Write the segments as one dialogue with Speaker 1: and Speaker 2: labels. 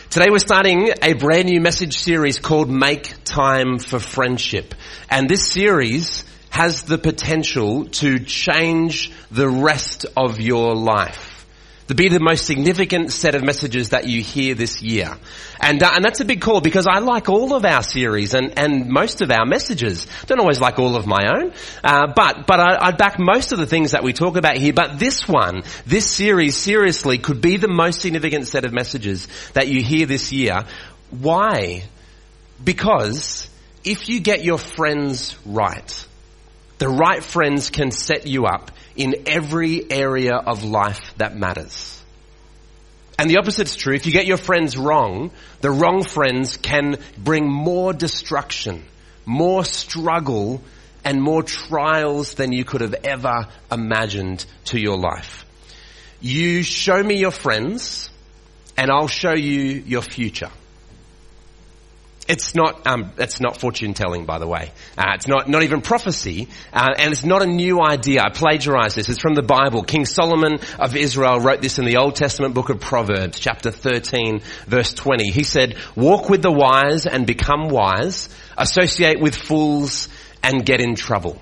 Speaker 1: Today we're starting a brand new message series called Make Time for Friendship. And this series has the potential to change the rest of your life. To be the most significant set of messages that you hear this year. And that's a big call because I like all of our series and most of our messages. Don't always like all of my own, but I back most of the things that we talk about here. But this series seriously could be the most significant set of messages that you hear this year. Why? Because if you get your friends right, the right friends can set you up in every area of life that matters. And the opposite's true. If you get your friends wrong, the wrong friends can bring more destruction, more struggle, and more trials than you could have ever imagined to your life. You show me your friends, and I'll show you your future. It's not fortune telling, by the way. It's not even prophecy, and it's not a new idea. I plagiarized this. It's from the Bible. King Solomon of Israel wrote this in the Old Testament book of Proverbs, chapter 13, verse 20. He said, "Walk with the wise and become wise. Associate with fools and get in trouble."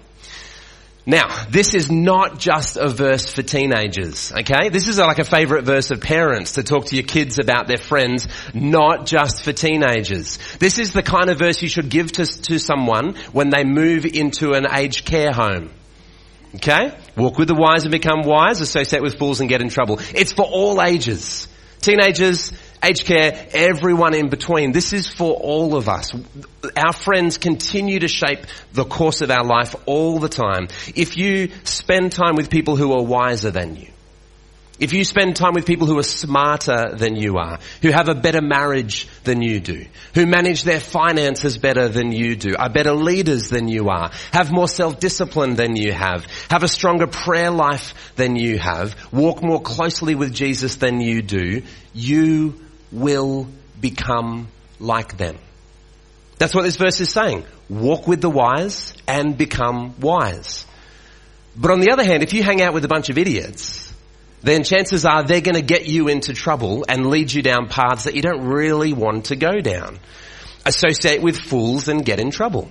Speaker 1: Now, this is not just a verse for teenagers, okay? This is like a favorite verse of parents to talk to your kids about their friends, not just for teenagers. This is the kind of verse you should give to someone when they move into an aged care home. Okay? Walk with the wise and become wise, associate with fools and get in trouble. It's for all ages. Teenagers, aged care, everyone in between. This is for all of us. Our friends continue to shape the course of our life all the time. If you spend time with people who are wiser than you, if you spend time with people who are smarter than you are, who have a better marriage than you do, who manage their finances better than you do, are better leaders than you are, have more self-discipline than you have a stronger prayer life than you have, walk more closely with Jesus than you do, you will become like them. That's what this verse is saying. Walk with the wise and become wise. But on the other hand, if you hang out with a bunch of idiots, then chances are they're going to get you into trouble and lead you down paths that you don't really want to go down. Associate with fools and get in trouble.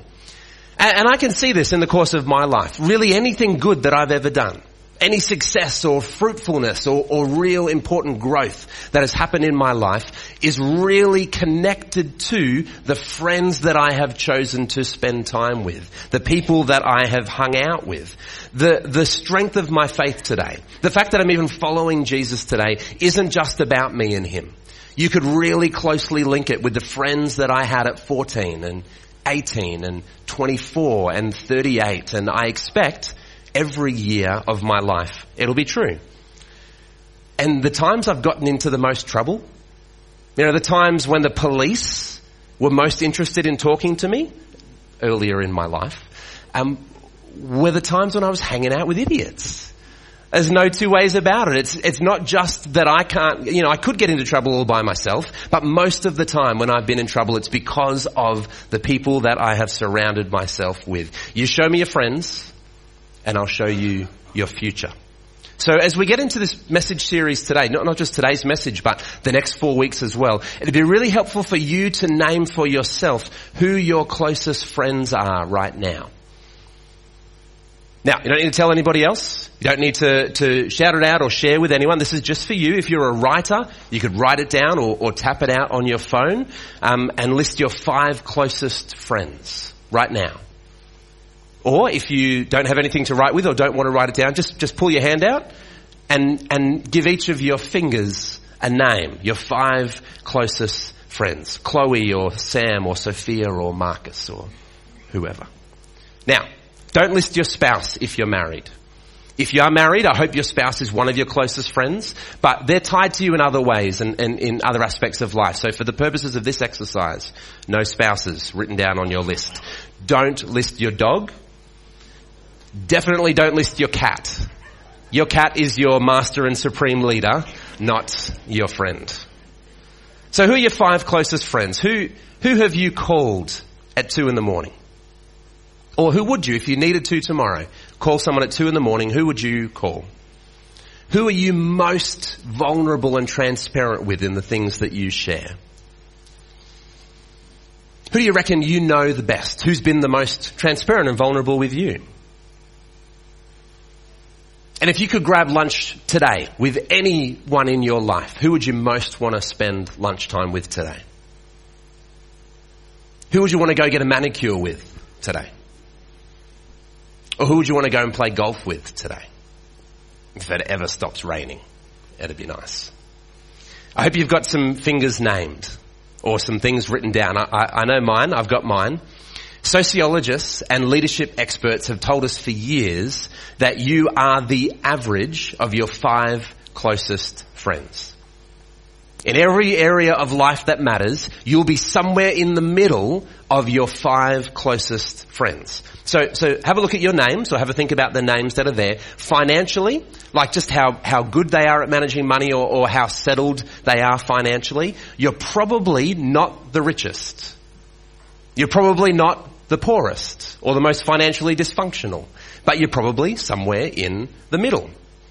Speaker 1: And I can see this in the course of my life. Really anything good that I've ever done, any success or fruitfulness or real important growth that has happened in my life is really connected to the friends that I have chosen to spend time with, the people that I have hung out with. The strength of my faith today, the fact that I'm even following Jesus today isn't just about me and him. You could really closely link it with the friends that I had at 14 and 18 and 24 and 38, and I expect every year of my life it'll be true. And the times I've gotten into the most trouble, the times when the police were most interested in talking to me earlier in my life, were the times when I was hanging out with idiots. There's no two ways about it. It's not just that I can't, I could get into trouble all by myself, but most of the time when I've been in trouble, it's because of the people that I have surrounded myself with. You show me your friends, and I'll show you your future. So as we get into this message series today, not just today's message, but the next 4 weeks as well, it'd be really helpful for you to name for yourself who your closest friends are right now. Now, you don't need to tell anybody else. You don't need to shout it out or share with anyone. This is just for you. If you're a writer, you could write it down or tap it out on your phone, and list your 5 closest friends right now. Or if you don't have anything to write with or don't want to write it down, just pull your hand out and give each of your fingers a name, your 5 closest friends. Chloe or Sam or Sophia or Marcus or whoever. Now, don't list your spouse if you're married. If you are married, I hope your spouse is one of your closest friends, but they're tied to you in other ways and in other aspects of life. So for the purposes of this exercise, no spouses written down on your list. Don't list your dog. Definitely don't list your cat. Your cat is your master and supreme leader, not your friend. So who are your 5 closest friends? Who have you called at 2 a.m? Or who would you, if you needed to tomorrow, call someone at 2 a.m, who would you call? Who are you most vulnerable and transparent with in the things that you share? Who do you reckon you know the best? Who's been the most transparent and vulnerable with you? And if you could grab lunch today with anyone in your life, who would you most want to spend lunchtime with today? Who would you want to go get a manicure with today? Or who would you want to go and play golf with today? If it ever stops raining, it'd be nice. I hope you've got some fingers named or some things written down. I know mine. I've got mine. Sociologists and leadership experts have told us for years that you are the average of your 5 closest friends. In every area of life that matters, you'll be somewhere in the middle of your 5 closest friends. So have a look at your names, or have a think about the names that are there. Financially, like just how good they are at managing money, or how settled they are financially, you're probably not the richest. You're probably not the poorest or the most financially dysfunctional, but you're probably somewhere in the middle.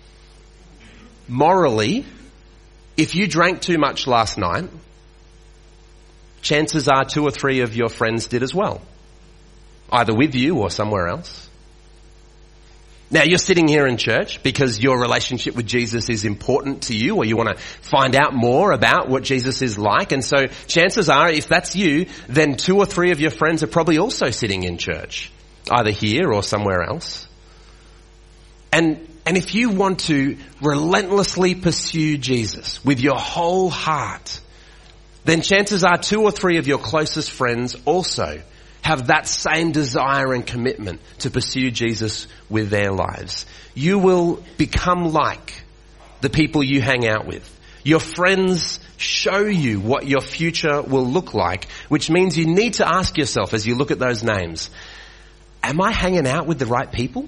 Speaker 1: Morally, if you drank too much last night, chances are 2 or 3 of your friends did as well, either with you or somewhere else. Now, you're sitting here in church because your relationship with Jesus is important to you, or you want to find out more about what Jesus is like. And so chances are, if that's you, then 2 or 3 of your friends are probably also sitting in church, either here or somewhere else. And if you want to relentlessly pursue Jesus with your whole heart, then chances are 2 or 3 of your closest friends also have that same desire and commitment to pursue Jesus with their lives. You will become like the people you hang out with. Your friends show you what your future will look like, which means you need to ask yourself as you look at those names, am I hanging out with the right people?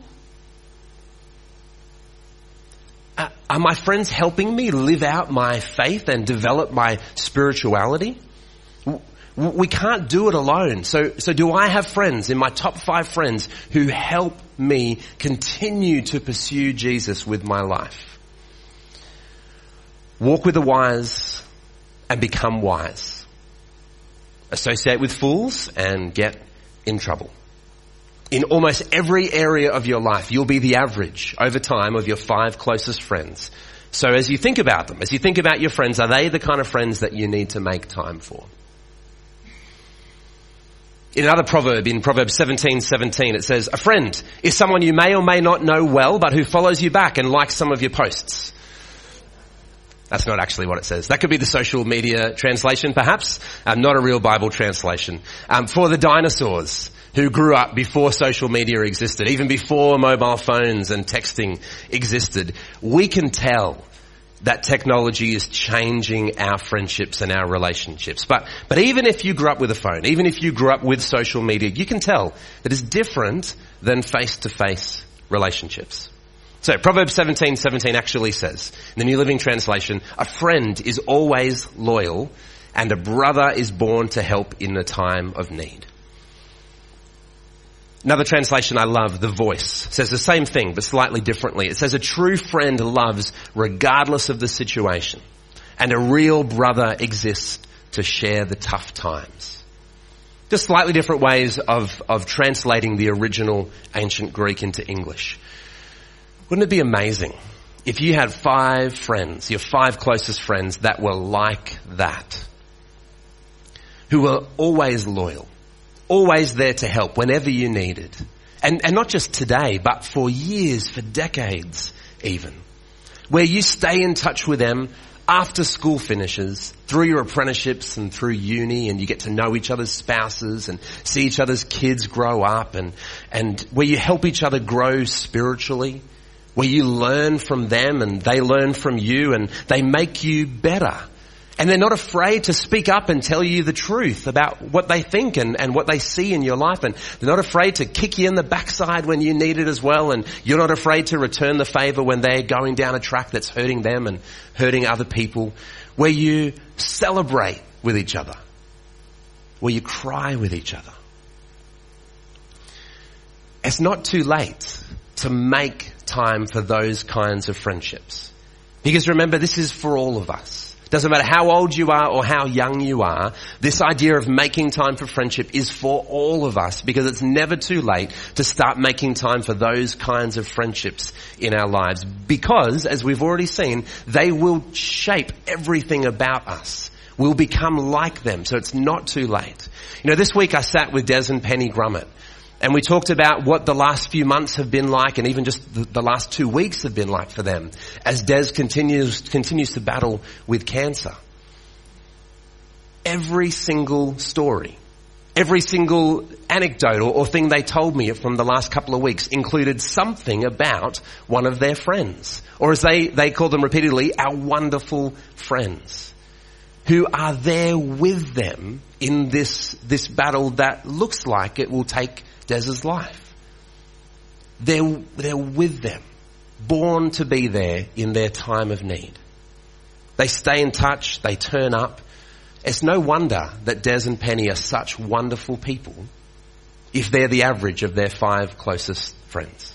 Speaker 1: Are my friends helping me live out my faith and develop my spirituality? We can't do it alone. So do I have friends in my top 5 friends who help me continue to pursue Jesus with my life? Walk with the wise and become wise. Associate with fools and get in trouble. In almost every area of your life, you'll be the average over time of your 5 closest friends. So as you think about them, as you think about your friends, are they the kind of friends that you need to make time for? In another proverb, in Proverbs 17:17, it says, a friend is someone you may or may not know well, but who follows you back and likes some of your posts. That's not actually what it says. That could be the social media translation, perhaps, not a real Bible translation. For the dinosaurs who grew up before social media existed, even before mobile phones and texting existed, we can tell that technology is changing our friendships and our relationships. But even if you grew up with a phone, even if you grew up with social media, you can tell that it's different than face-to-face relationships. So Proverbs 17:17 actually says, in the New Living Translation, a friend is always loyal and a brother is born to help in the time of need. Another translation I love, The Voice, says the same thing but slightly differently. It says a true friend loves regardless of the situation, and a real brother exists to share the tough times. Just slightly different ways of translating the original ancient Greek into English. Wouldn't it be amazing if you had 5 friends, your 5 closest friends, that were like that? Who were always loyal, always there to help whenever you needed. And not just today, but for years, for decades even. Where you stay in touch with them after school finishes, through your apprenticeships and through uni, and you get to know each other's spouses and see each other's kids grow up, and where you help each other grow spiritually, where you learn from them and they learn from you and they make you better. And they're not afraid to speak up and tell you the truth about what they think and what they see in your life. And they're not afraid to kick you in the backside when you need it as well. And you're not afraid to return the favor when they're going down a track that's hurting them and hurting other people. Where you celebrate with each other. Where you cry with each other. It's not too late to make time for those kinds of friendships. Because remember, this is for all of us. Doesn't matter how old you are or how young you are, this idea of making time for friendship is for all of us, because it's never too late to start making time for those kinds of friendships in our lives. Because, as we've already seen, they will shape everything about us. We'll become like them, so it's not too late. You know, this week I sat with Des and Penny Grummett, and we talked about what the last few months have been like, and even just the last 2 weeks have been like for them, as Des continues to battle with cancer. Every single story, every single anecdote or thing they told me from the last couple of weeks included something about one of their friends, or as they call them repeatedly, our wonderful friends, who are there with them in this battle that looks like it will take Des's life. They're with them, born to be there in their time of need. They stay in touch, they turn up. It's no wonder that Des and Penny are such wonderful people if they're the average of their 5 closest friends.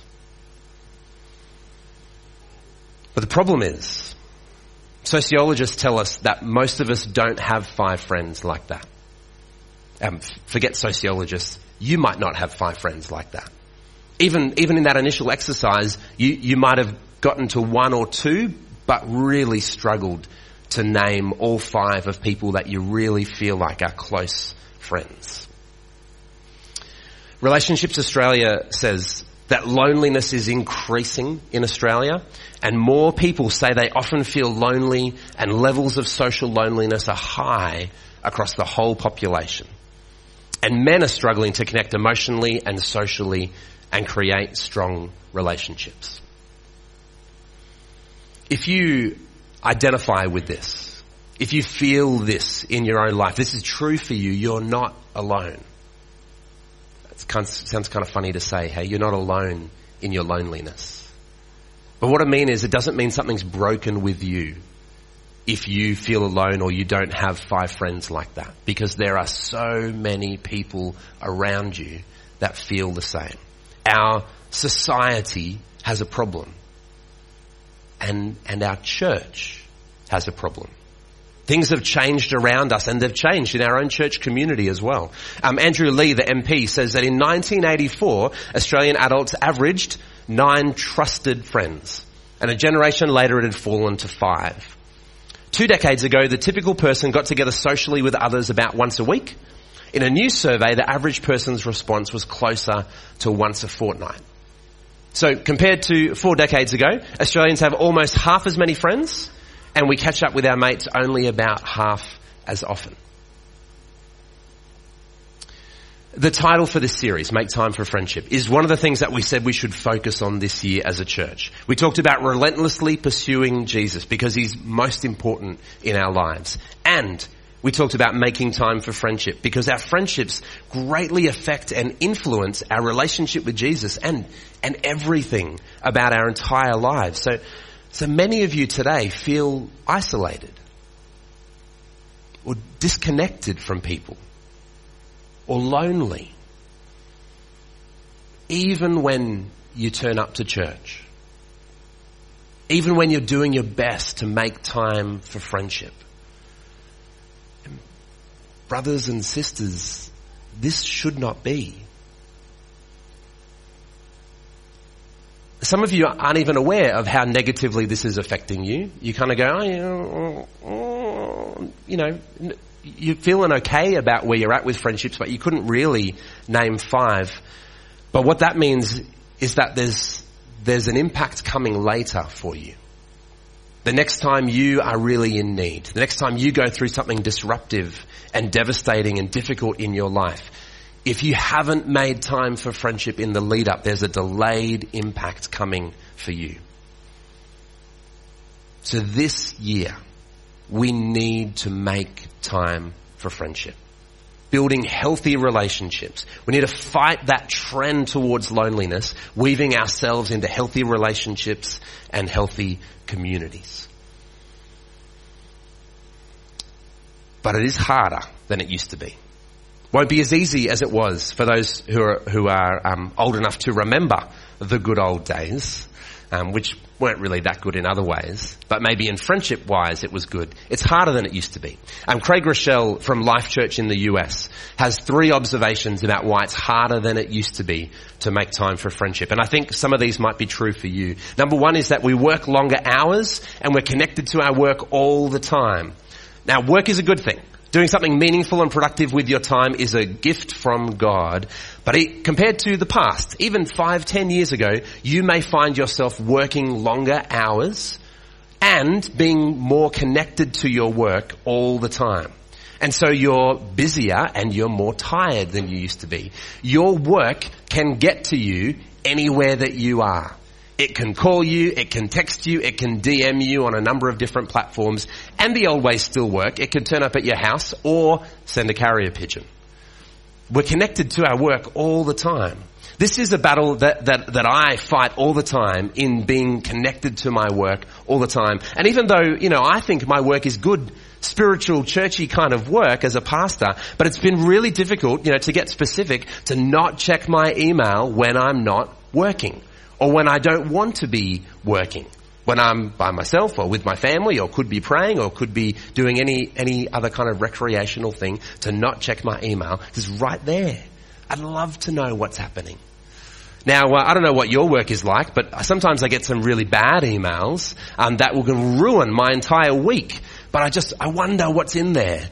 Speaker 1: But the problem is, sociologists tell us that most of us don't have 5 friends like that. Forget sociologists. You might not have 5 friends like that. Even in that initial exercise, you might have gotten to 1 or 2, but really struggled to name all 5 of people that you really feel like are close friends. Relationships Australia says that loneliness is increasing in Australia, and more people say they often feel lonely, and levels of social loneliness are high across the whole population. And men are struggling to connect emotionally and socially and create strong relationships. If you identify with this, if you feel this in your own life, this is true for you, you're not alone. It sounds kind of funny to say, hey, you're not alone in your loneliness. But what I mean is, it doesn't mean something's broken with you if you feel alone or you don't have 5 friends like that, because there are so many people around you that feel the same. Our society has a problem, and our church has a problem. Things have changed around us, and they've changed in our own church community as well. Andrew Lee, the MP, says that in 1984, Australian adults averaged 9 trusted friends, and a generation later it had fallen to 5. 2 decades ago, the typical person got together socially with others about once a week. In a new survey, the average person's response was closer to once a fortnight. So compared to 4 decades ago, Australians have almost half as many friends, and we catch up with our mates only about half as often. The title for this series, Make Time for Friendship, is one of the things that we said we should focus on this year as a church. We talked about relentlessly pursuing Jesus because he's most important in our lives. And we talked about making time for friendship because our friendships greatly affect and influence our relationship with Jesus and everything about our entire lives. So many of you today feel isolated or disconnected from people, or lonely, even when you turn up to church, even when you're doing your best to make time for friendship. And brothers and sisters, this should not be. Some of you aren't even aware of how negatively this is affecting you. You kind of go, you're feeling okay about where you're at with friendships, but you couldn't really name 5. But what that means is that there's an impact coming later for you. The next time you are really in need, the next time you go through something disruptive and devastating and difficult in your life, if you haven't made time for friendship in the lead up, there's a delayed impact coming for you. So this year, we need to make time for friendship. Building healthy relationships. We need to fight that trend towards loneliness, weaving ourselves into healthy relationships and healthy communities. But it is harder than it used to be. Won't be as easy as it was for those who are old enough to remember the good old days, which weren't really that good in other ways, but maybe in friendship-wise it was good. It's harder than it used to be. Craig Rochelle from Life Church in the US has 3 observations about why it's harder than it used to be to make time for friendship. And I think some of these might be true for you. Number 1 is that we work longer hours and we're connected to our work all the time. Now, work is a good thing. Doing something meaningful and productive with your time is a gift from God. But compared to the past, even 5-10 years ago, you may find yourself working longer hours and being more connected to your work all the time. And so you're busier and you're more tired than you used to be. Your work can get to you anywhere that you are. It can call you, it can text you, it can DM you on a number of different platforms, and the old ways still work. It can turn up at your house or send a carrier pigeon. We're connected to our work all the time. This is a battle that I fight all the time in being connected to my work all the time. And even though, I think my work is good, spiritual, churchy kind of work as a pastor, but it's been really difficult, to get specific, to not check my email when I'm not working. Or when I don't want to be working, when I'm by myself or with my family or could be praying or could be doing any other kind of recreational thing, to not check my email. It's right there. I'd love to know what's happening. Now, I don't know what your work is like, but sometimes I get some really bad emails that will ruin my entire week. But I wonder what's in there.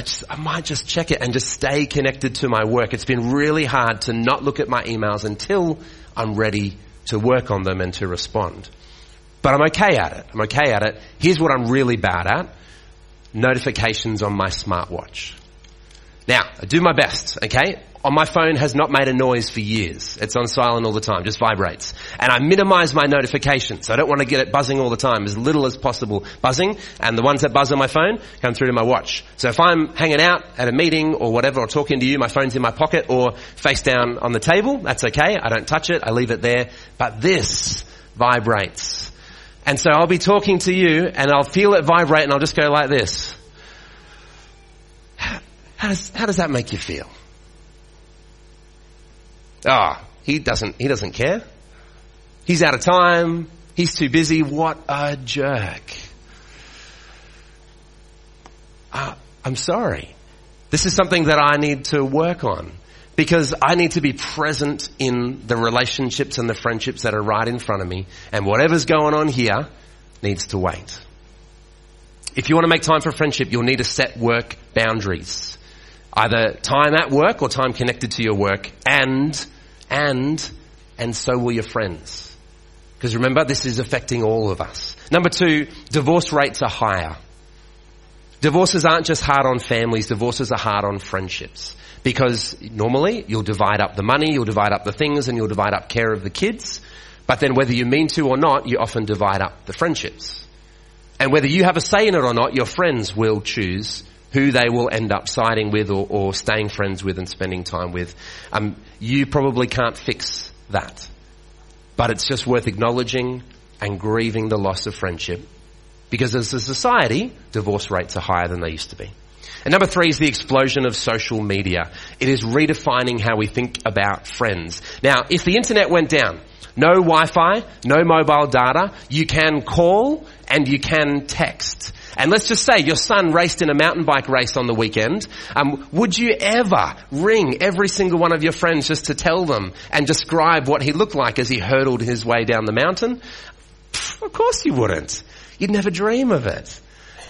Speaker 1: I might just check it and just stay connected to my work. It's been really hard to not look at my emails until I'm ready to work on them and to respond. But I'm okay at it. Here's what I'm really bad at. Notifications on my smartwatch. Now, I do my best, okay? On my phone has not made a noise for years. It's on silent all the time, just vibrates. And I minimize my notifications. I don't want to get it buzzing all the time, as little as possible buzzing. And the ones that buzz on my phone come through to my watch. So if I'm hanging out at a meeting or whatever, or talking to you, my phone's in my pocket or face down on the table. That's okay. I don't touch it. I leave it there. But this vibrates. And so I'll be talking to you and I'll feel it vibrate and I'll just go like this. How does that make you feel? He doesn't care. He's out of time. He's too busy. What a jerk. I'm sorry. This is something that I need to work on, because I need to be present in the relationships and the friendships that are right in front of me, and whatever's going on here needs to wait. If you want to make time for friendship, you'll need to set work boundaries. Either time at work or time connected to your work, and so will your friends. Because remember, this is affecting all of us. Number 2, divorce rates are higher. Divorces aren't just hard on families, divorces are hard on friendships. Because normally you'll divide up the money, you'll divide up the things, and you'll divide up care of the kids. But then whether you mean to or not, you often divide up the friendships. And whether you have a say in it or not, your friends will choose who they will end up siding with or staying friends with and spending time with. You probably can't fix that. But it's just worth acknowledging and grieving the loss of friendship, because as a society, divorce rates are higher than they used to be. And number 3 is the explosion of social media. It is redefining how we think about friends. Now, if the internet went down, no Wi-Fi, no mobile data, you can call and you can text. And let's just say your son raced in a mountain bike race on the weekend. Would you ever ring every single one of your friends just to tell them and describe what he looked like as he hurdled his way down the mountain? Of course you wouldn't. You'd never dream of it.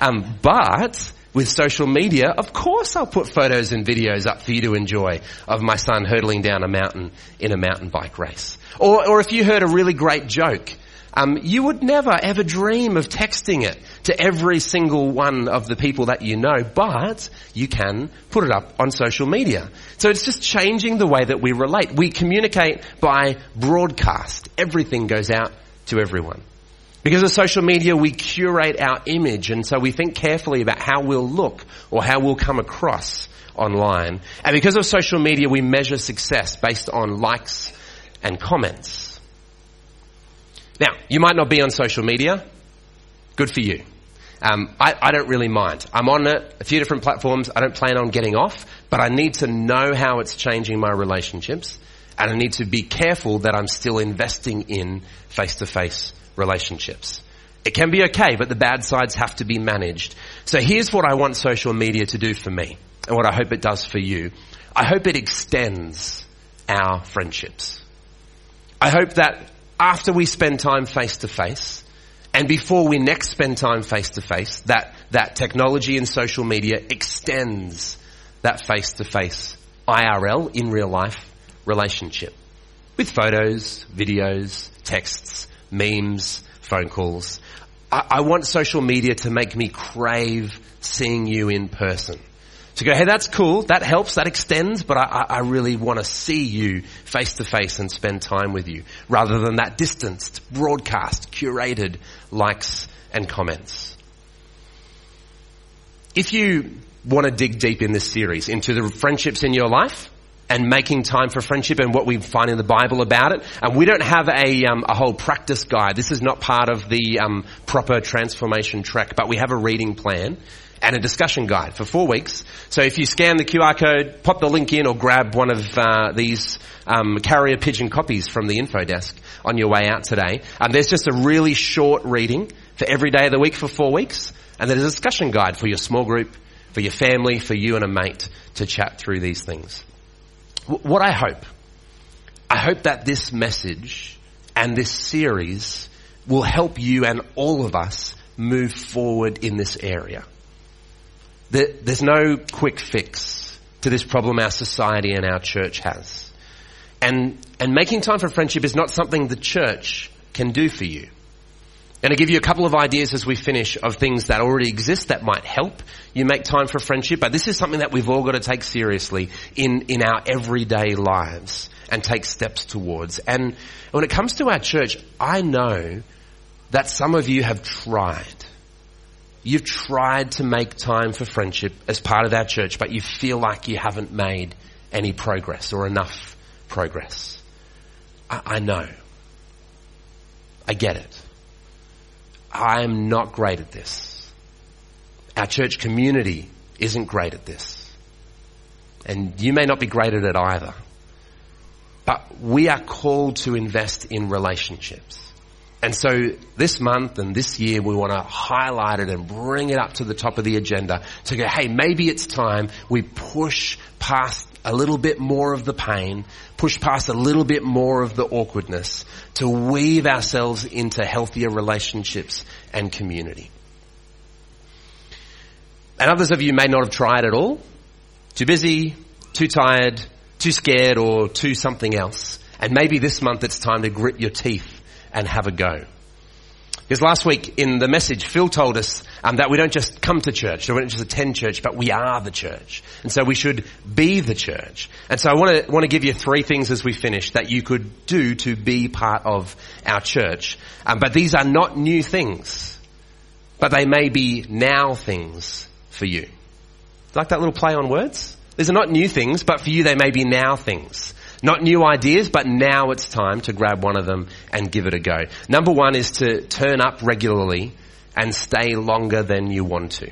Speaker 1: But with social media, of course I'll put photos and videos up for you to enjoy of my son hurdling down a mountain in a mountain bike race. Or if you heard a really great joke, you would never ever dream of texting it to every single one of the people that you know, but you can put it up on social media. So it's just changing the way that we relate. We communicate by broadcast. Everything goes out to everyone. Because of social media, we curate our image, and so we think carefully about how we'll look or how we'll come across online. And because of social media, we measure success based on likes and comments. Now, you might not be on social media. Good for you. I don't really mind. I'm on a few different platforms. I don't plan on getting off, but I need to know how it's changing my relationships, and I need to be careful that I'm still investing in face-to-face relationships. It can be okay, but the bad sides have to be managed. So here's what I want social media to do for me, and what I hope it does for you. I hope it extends our friendships. I hope that after we spend time face to face, and before we next spend time face to face, that technology and social media extends that face to face IRL, in real life, relationship. With photos, videos, texts, memes, phone calls. I want social media to make me crave seeing you in person. To go, hey, that's cool, that helps, that extends, but I really want to see you face to face and spend time with you, rather than that distanced, broadcast, curated likes and comments. If you want to dig deep in this series into the friendships in your life, and making time for friendship and what we find in the Bible about it. And we don't have a whole practice guide. This is not part of the proper transformation track, but we have a reading plan and a discussion guide for 4 weeks. So if you scan the QR code, pop the link in, or grab one of these carrier pigeon copies from the info desk on your way out today. There's just a really short reading for every day of the week for 4 weeks. And there's a discussion guide for your small group, for your family, for you and a mate to chat through these things. What I hope that this message and this series will help you and all of us move forward in this area. There's no quick fix to this problem our society and our church has. And making time for friendship is not something the church can do for you. I'm going to give you a couple of ideas as we finish of things that already exist that might help you make time for friendship. But this is something that we've all got to take seriously in our everyday lives and take steps towards. And when it comes to our church, I know that some of you have tried. You've tried to make time for friendship as part of our church, but you feel like you haven't made any progress or enough progress. I know. I get it. I'm not great at this. Our church community isn't great at this. And you may not be great at it either. But we are called to invest in relationships. And so this month and this year we want to highlight it and bring it up to the top of the agenda to go, hey, maybe it's time we push past a little bit more of the pain, push past a little bit more of the awkwardness to weave ourselves into healthier relationships and community. And others of you may not have tried at all. Too busy, too tired, too scared, or too something else. And maybe this month it's time to grit your teeth and have a go. Because last week in the message, Phil told us that we don't just come to church, or we don't just attend church, but we are the church. And so we should be the church. And so I want to give you 3 things as we finish that you could do to be part of our church. But these are not new things, but they may be now things for you. Like that little play on words? These are not new things, but for you they may be now things. Not new ideas, but now it's time to grab one of them and give it a go. Number 1 is to turn up regularly and stay longer than you want to.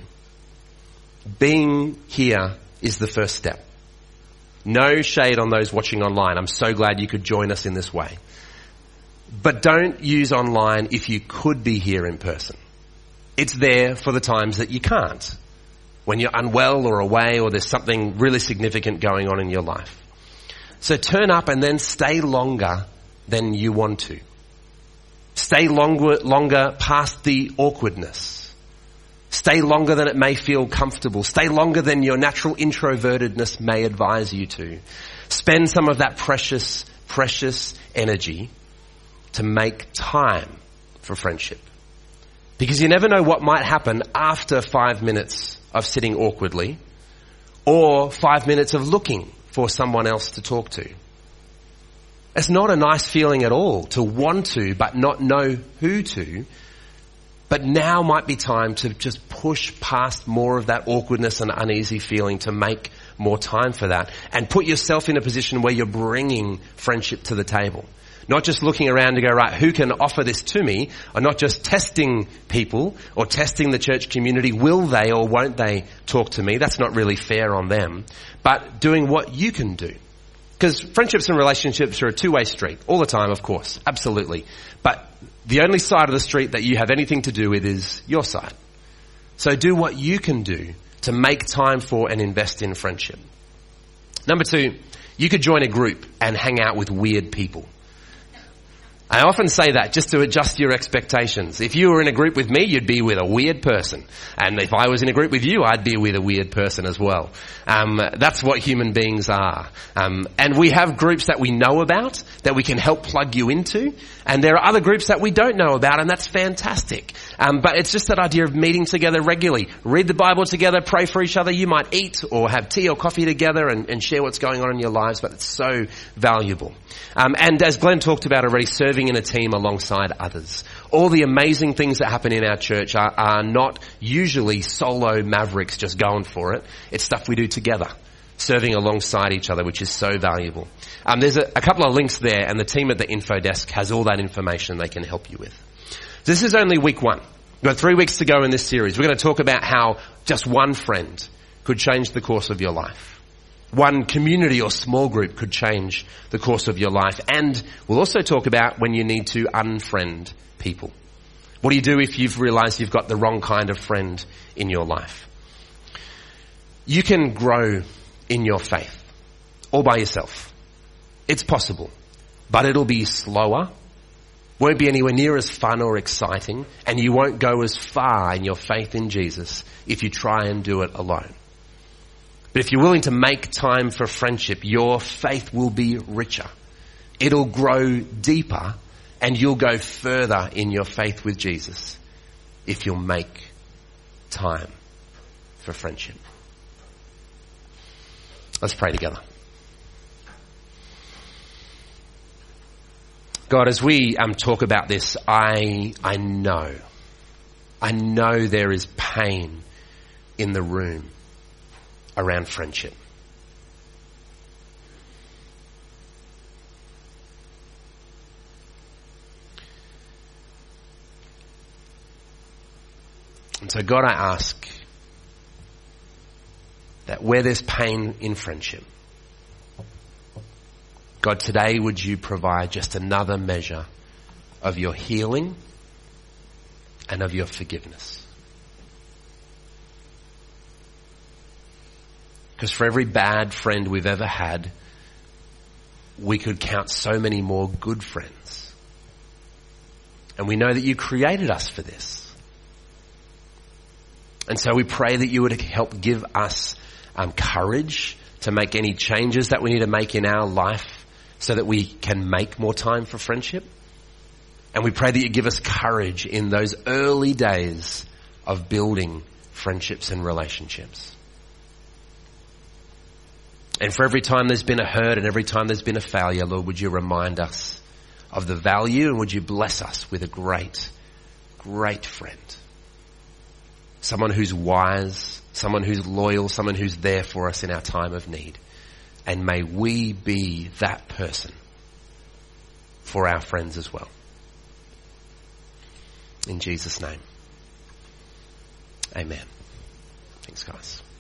Speaker 1: Being here is the first step. No shade on those watching online. I'm so glad you could join us in this way. But don't use online if you could be here in person. It's there for the times that you can't. When you're unwell or away, or there's something really significant going on in your life. So turn up and then stay longer than you want to. Stay longer past the awkwardness. Stay longer than it may feel comfortable. Stay longer than your natural introvertedness may advise you to. Spend some of that precious energy to make time for friendship. Because you never know what might happen after 5 minutes of sitting awkwardly, or 5 minutes of looking for someone else to talk to. It's not a nice feeling at all to want to but not know who to. But now might be time to just push past more of that awkwardness and uneasy feeling to make more time for that and put yourself in a position where you're bringing friendship to the table. Not just looking around to go, right, who can offer this to me? Or not just testing people or testing the church community. Will they or won't they talk to me? That's not really fair on them. But doing what you can do Because friendships and relationships are a two-way street. All the time, of course. Absolutely. But the only side of the street that you have anything to do with is your side. So do what you can do to make time for and invest in friendship. Number 2, you could join a group and hang out with weird people. I often say that just to adjust your expectations. If you were in a group with me, you'd be with a weird person. And if I was in a group with you, I'd be with a weird person as well. That's what human beings are. And we have groups that we know about, that we can help plug you into. And there are other groups that we don't know about, and that's fantastic. But it's just that idea of meeting together regularly. Read the Bible together, pray for each other. You might eat or have tea or coffee together and share what's going on in your lives, but it's so valuable. And as Glenn talked about already, serving in a team alongside others. All the amazing things that happen in our church are not usually solo mavericks just going for it. It's stuff we do together, serving alongside each other, which is so valuable. There's a couple of links there, and the team at the info desk has all that information they can help you with. This is only week 1. We've got 3 weeks to go in this series. We're going to talk about how just one friend could change the course of your life. One community or small group could change the course of your life. And we'll also talk about when you need to unfriend people. What do you do if you've realized you've got the wrong kind of friend in your life? You can grow in your faith all by yourself. It's possible, but it'll be slower, won't be anywhere near as fun or exciting, and you won't go as far in your faith in Jesus if you try and do it alone. But if you're willing to make time for friendship, your faith will be richer. It'll grow deeper, and you'll go further in your faith with Jesus if you'll make time for friendship. Let's pray together. God, as we talk about this, I know there is pain in the room around friendship. And so God, I ask that where there's pain in friendship, God, today would you provide just another measure of your healing and of your forgiveness. Because for every bad friend we've ever had, we could count so many more good friends. And we know that you created us for this. And so we pray that you would help give us courage to make any changes that we need to make in our life so that we can make more time for friendship. And we pray that you give us courage in those early days of building friendships and relationships. And for every time there's been a hurt and every time there's been a failure, Lord, would you remind us of the value, and would you bless us with a great, great friend. Someone who's wise, someone who's loyal, someone who's there for us in our time of need. And may we be that person for our friends as well. In Jesus' name. Amen. Thanks, guys.